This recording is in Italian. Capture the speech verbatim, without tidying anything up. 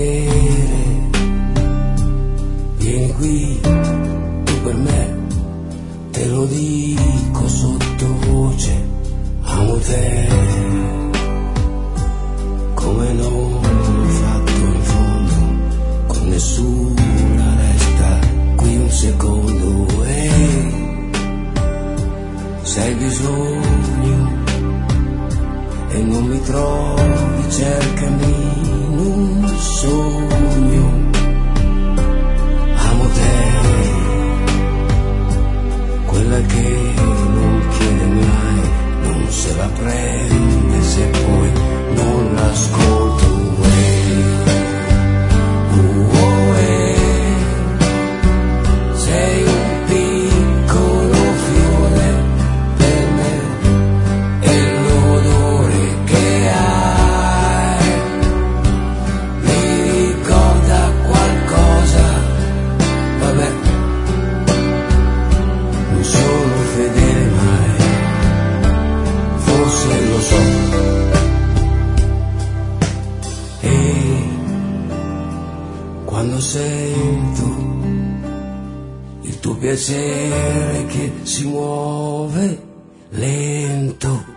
piacere, vieni qui, tu per me, te lo dico sottovoce, amo te, come non ho fatto in fondo, con nessuna resta qui un secondo, e se hai bisogno e non mi trovi, cercami in un sogno, amo te, quella che non chiede mai, non se la prende se poi non l'ascolto. Uh, oh, eh, sei un piccolo fiore per me e l'odore che hai mi ricorda qualcosa. Vabbè, non sono fedele mai, forse lo so. E quando sento il tuo piacere che si muove lento,